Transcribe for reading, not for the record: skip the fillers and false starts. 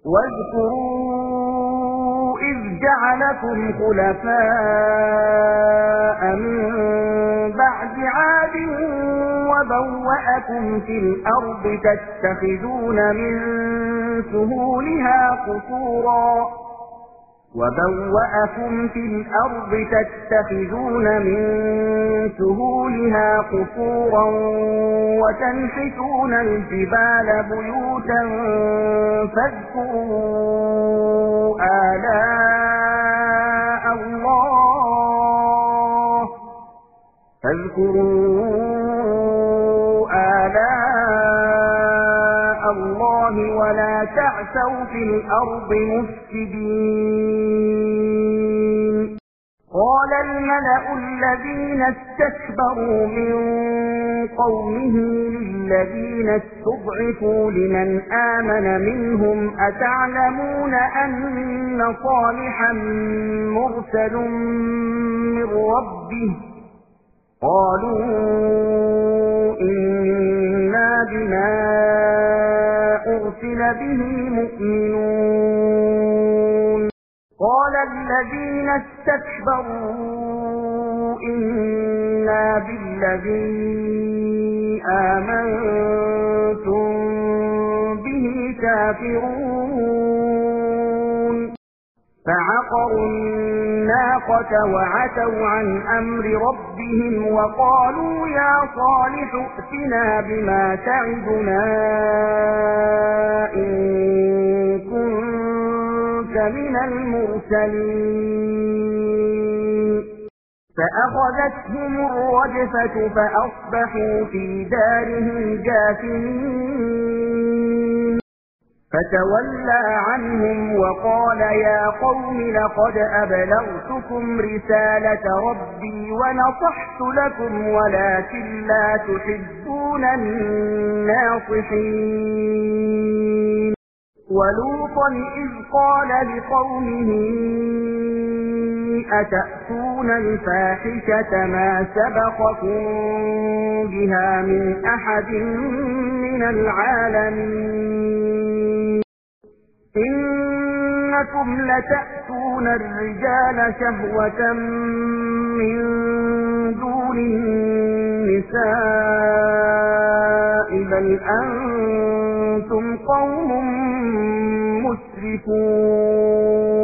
واذكروا إذ جعلكم خلفاء من بعد عاد وبوأكم في الأرض تتخذون من سهولها قصورا وتنحتون الجبال بيوتا فاذكروا آلاء الله ولا تعثوا في الأرض مفسدين. قال الملأ الذين استكبروا من قومه للذين استضعفوا لمن آمن منهم أتعلمون أن صالحا مرسل من ربه؟ قالوا إنا بما أرسل به مؤمنون. قال الذين استكبروا إنا بالذي آمنتم به كافرون. فعقروا الناقة وعتوا عن أمر ربهم وقالوا يا صالح ائتنا بما تعدنا إن كنت من المرسلين. فأخذتهم الرجفة فأصبحوا في دارهم جاثمين. فتولى عنهم وقال يا قوم لقد أبلغتكم رسالة ربي ونصحت لكم ولكن لا تحبون الناصحين. ولوطا إذ قال لقومه أتأتون الفاحشة ما سبقكم بها من أحد من العالمين إنكم لتأتون الرجال شهوة من دون النساء بل أنتم قوم مسرفون.